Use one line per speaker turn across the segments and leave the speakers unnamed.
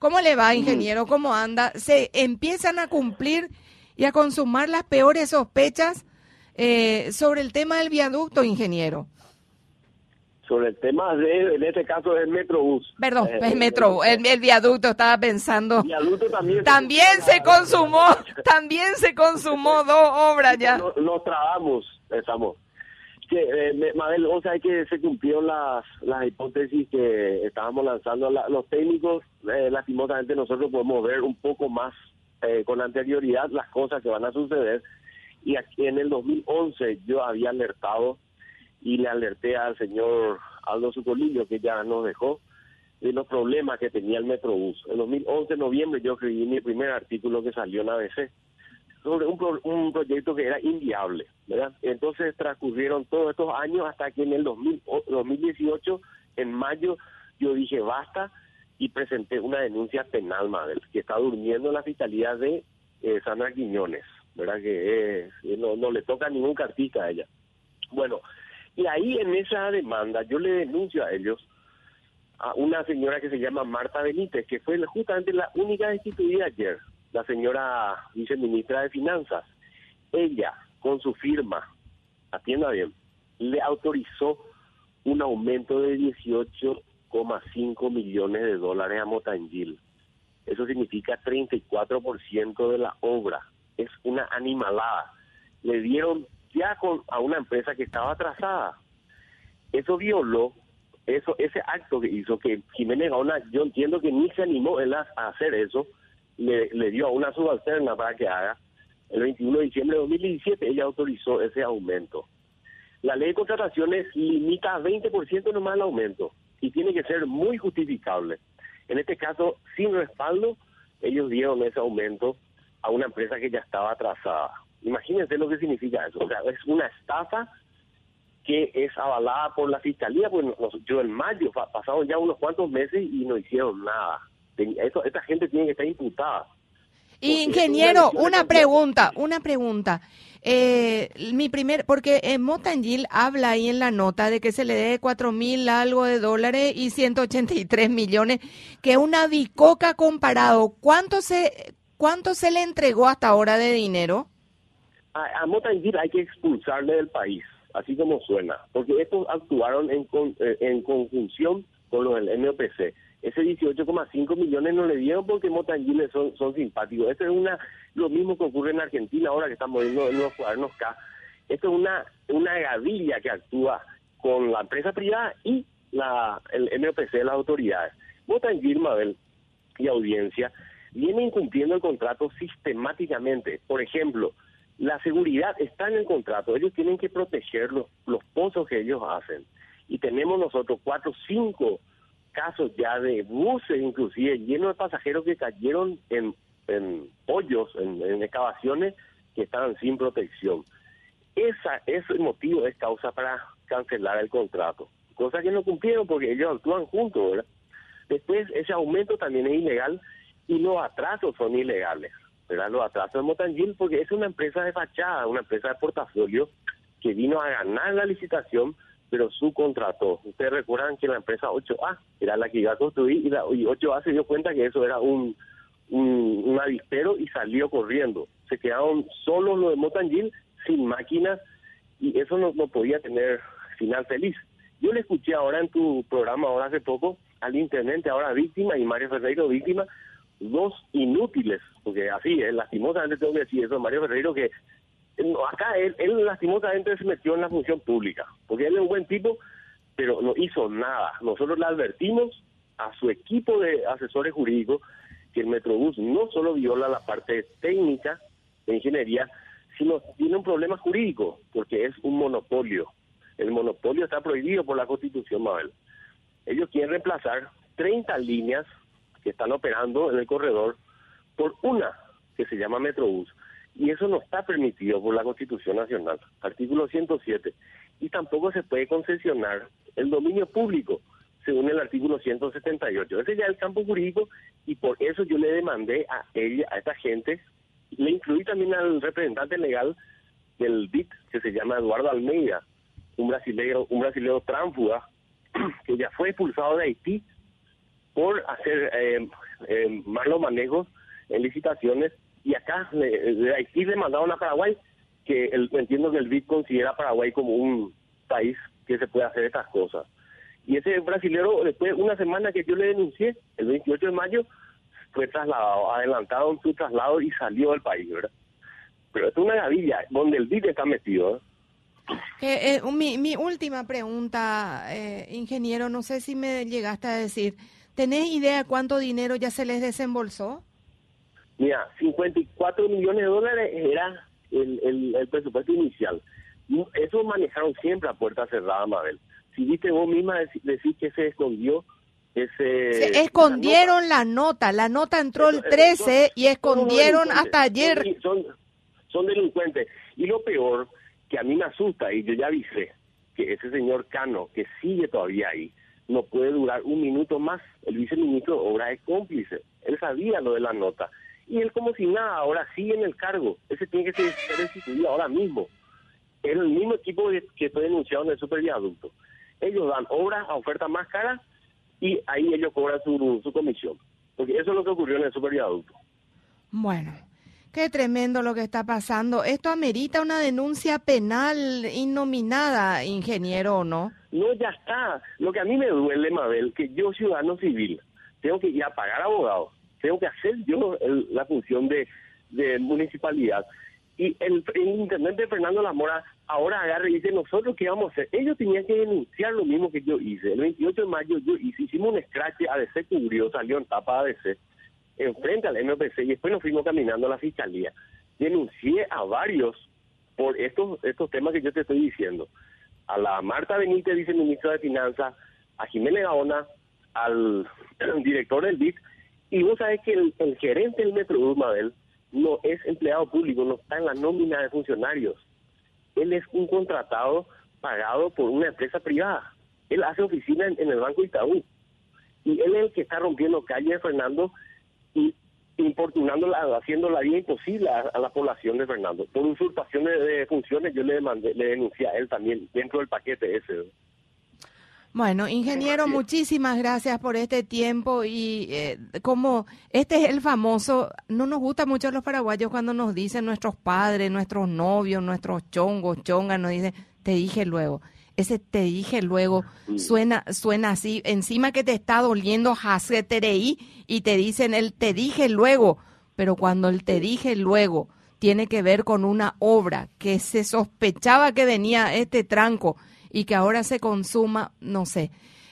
¿Cómo le va, ingeniero? ¿Cómo anda? ¿Se empiezan a cumplir y a consumar las peores sospechas sobre el tema del viaducto, ingeniero?
Sobre el tema en este caso es Metrobús.
Perdón, es Metro, el viaducto, estaba pensando.
El viaducto también
se consumó 2 obras ya.
Nos trabamos, estamos. Mabel, o sea, que se cumplieron las hipótesis que estábamos lanzando. Los técnicos, lastimosamente nosotros podemos ver un poco más con anterioridad las cosas que van a suceder. Y aquí en el 2011 yo había alertado y le alerté al señor Aldo Zucolillo, que ya nos dejó, de los problemas que tenía el Metrobús. En 2011, en noviembre, yo escribí mi primer artículo que salió en ABC sobre un proyecto que era inviable, ¿verdad? Entonces transcurrieron todos estos años hasta que en el 2018, en mayo, yo dije basta y presenté una denuncia penal, Mabel, que está durmiendo en la fiscalía de Sandra Quiñones, ¿verdad? Que no le toca ningún cartista a ella. Bueno, y ahí en esa demanda yo le denuncio a ellos a una señora que se llama Marta Benítez, que fue justamente la única destituida ayer, la señora viceministra de Finanzas. Ella, con su firma, atienda bien, le autorizó un aumento de 18,5 millones de dólares a Motangil. Eso significa 34% de la obra. Es una animalada. Le dieron ya a una empresa que estaba atrasada. Eso violó, ese acto que hizo que Jiménez Gaona, yo entiendo que ni se animó él a hacer eso, le dio a una subalterna para que haga. El 21 de diciembre de 2017 ella autorizó ese aumento. La ley de contrataciones limita a 20% nomás el aumento y tiene que ser muy justificable. En este caso, sin respaldo, ellos dieron ese aumento a una empresa que ya estaba atrasada. Imagínense lo que significa eso. O sea, es una estafa que es avalada por la fiscalía. Pues yo en mayo, pasaron ya unos cuantos meses y no hicieron nada. Esta gente tiene que estar imputada.
Ingeniero, una pregunta. Porque Motangil habla ahí en la nota de que se le dé 4.000 algo de dólares y 183 millones, que es una bicoca comparado. ¿Cuánto se le entregó hasta ahora de dinero?
A Motangil hay que expulsarle del país, así como suena, porque estos actuaron en conjunción con los del MOPC. Ese 18,5 millones no le dieron porque Motangil son simpáticos. Esto es lo mismo que ocurre en Argentina ahora que estamos viendo en los cuadernos K. Esto es una gavilla que actúa con la empresa privada y el MOPC de las autoridades. Motangil, Mabel, y audiencia, viene incumpliendo el contrato sistemáticamente. Por ejemplo, la seguridad está en el contrato. Ellos tienen que proteger los pozos que ellos hacen. Y tenemos nosotros 4 o 5 casos ya de buses, inclusive llenos de pasajeros que cayeron en hoyos, en excavaciones que estaban sin protección. Ese motivo es causa para cancelar el contrato. Cosa que no cumplieron porque ellos actúan juntos, ¿verdad? Después, ese aumento también es ilegal y los atrasos son ilegales, ¿verdad? Los atrasos de Motangil, porque es una empresa de fachada, una empresa de portafolio que vino a ganar la licitación, pero subcontrató. Ustedes recuerdan que la empresa 8A era la que iba a construir y 8A se dio cuenta que eso era un avispero y salió corriendo. Se quedaron solos los de Motangil, sin máquinas, y eso no podía tener final feliz. Yo le escuché ahora en tu programa, ahora hace poco, al intendente, ahora víctima, y Mario Ferreiro víctima, 2 inútiles, porque así, lastimosamente tengo que decir eso, Mario Ferreiro, que acá él lastimosamente se metió en la función pública, porque él es un buen tipo, pero no hizo nada. Nosotros le advertimos a su equipo de asesores jurídicos que el Metrobús no solo viola la parte técnica de ingeniería, sino tiene un problema jurídico, porque es un monopolio. El monopolio está prohibido por la Constitución, Mabel. Ellos quieren reemplazar 30 líneas que están operando en el corredor por una que se llama Metrobús. Y eso no está permitido por la Constitución Nacional, artículo 107. Y tampoco se puede concesionar el dominio público, según el artículo 178. Ese ya es el campo jurídico y por eso yo le demandé a esta gente, le incluí también al representante legal del DIC, que se llama Eduardo Almeida, un brasileño tránsfuga, que ya fue expulsado de Haití por hacer malos manejos en licitaciones, y acá de Haití le mandaron a Paraguay, que entiendo que el BID considera a Paraguay como un país que se puede hacer estas cosas. Y ese brasilero, después de una semana que yo le denuncié, el 28 de mayo, fue trasladado, adelantaron su traslado y salió del país, ¿verdad? Pero es una gavilla donde el BID está metido,
Mi última pregunta, ingeniero, no sé si me llegaste a decir, ¿tenés idea de cuánto dinero ya se les desembolsó?
Mira, 54 millones de dólares era el presupuesto inicial. Eso manejaron siempre a puerta cerrada, Mabel. Si viste vos misma decir que se escondió
se escondieron la nota entró el 13 y escondieron hasta ayer.
Son delincuentes. Y lo peor, que a mí me asusta, y yo ya avisé, que ese señor Cano, que sigue todavía ahí, no puede durar un minuto más. El viceministro de Obras es cómplice. Él sabía lo de la nota. Y él como si nada, ahora sigue en el cargo. Ese tiene que ser destituido ahora mismo. Es el mismo equipo que fue denunciado en el superviaducto. Ellos dan obras a oferta más cara y ahí ellos cobran su comisión. Porque eso es lo que ocurrió en el superviaducto.
Bueno, qué tremendo lo que está pasando. ¿Esto amerita una denuncia penal innominada, ingeniero, o no?
No, ya está. Lo que a mí me duele, Mabel, que yo, ciudadano civil, tengo que ir a pagar abogados. Tengo que hacer yo la función de municipalidad. Y el intendente de Fernando Lamora ahora agarra y dice, ¿nosotros qué vamos a hacer? Ellos tenían que denunciar lo mismo que yo hice. El 28 de mayo hicimos un scratch, ADC cubrió, salió en tapa ADC, enfrente al MPC, y después nos fuimos caminando a la fiscalía. Denuncié a varios por estos temas que yo te estoy diciendo. A la Marta Benítez, viceministra de Finanzas, a Jiménez Gaona, al director del BID, y vos sabés que el gerente del Metrobús, Mabel, no es empleado público, no está en la nómina de funcionarios. Él es un contratado pagado por una empresa privada. Él hace oficina en el Banco Itaú. Y él es el que está rompiendo calle, Fernando, y importunándola, haciendo la vida imposible a la población de Fernando. Por usurpación de funciones yo le denuncié a él también dentro del paquete ese.
Bueno, ingeniero, muchísimas gracias por este tiempo y como este es el famoso, no nos gusta mucho a los paraguayos cuando nos dicen nuestros padres, nuestros novios, nuestros chongos, chongas, nos dicen, te dije luego. Ese te dije luego suena así, encima que te está doliendo Hacetereí y te dicen el te dije luego, pero cuando el te dije luego tiene que ver con una obra que se sospechaba que venía este tranco y que ahora se consuma, no sé.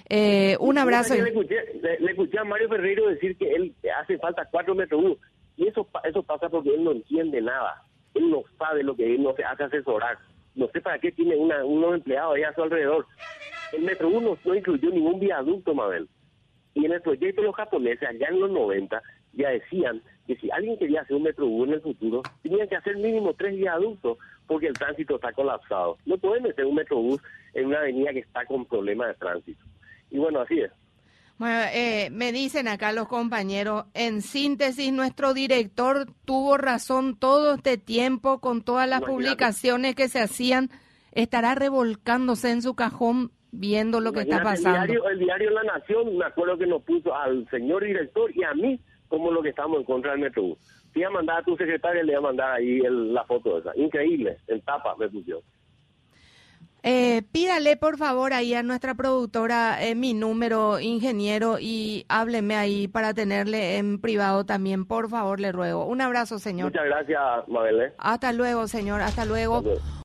Un abrazo.
Le escuché a Mario Ferreiro decir que él hace falta 4 Metrobús, y eso pasa porque él no entiende nada. Él no sabe lo que él no se hace asesorar. No sé para qué tiene unos empleados ahí a su alrededor. El Metrobús no incluyó ningún viaducto, Mabel. Y en el proyecto de los japoneses, allá en los 90, ya decían que si alguien quería hacer un Metrobús en el futuro, tenían que hacer mínimo 3 viaductos, porque el tránsito está colapsado. No pueden meter un Metrobús en una avenida que está con problemas de tránsito. Y bueno, así es.
Bueno, me dicen acá los compañeros, en síntesis, nuestro director tuvo razón todo este tiempo con todas las publicaciones que se hacían, estará revolcándose en su cajón viendo lo que está pasando.
El diario La Nación, me acuerdo que nos puso al señor director y a mí como lo que estamos en contra del Metrobús. Te iba a mandar a tu secretaria, le iba a mandar ahí la foto esa. Increíble, en tapa me pusieron.
Pídale por favor ahí a nuestra productora mi número, ingeniero, y hábleme ahí para tenerle en privado también, por favor, le ruego. Un abrazo, señor.
Muchas gracias, Mabel.
Hasta luego, señor, hasta luego.